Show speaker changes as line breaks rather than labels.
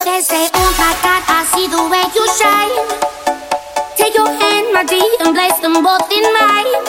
They say, oh my God, I see the way you shine. Take your hand, my dear, and place them both in mine.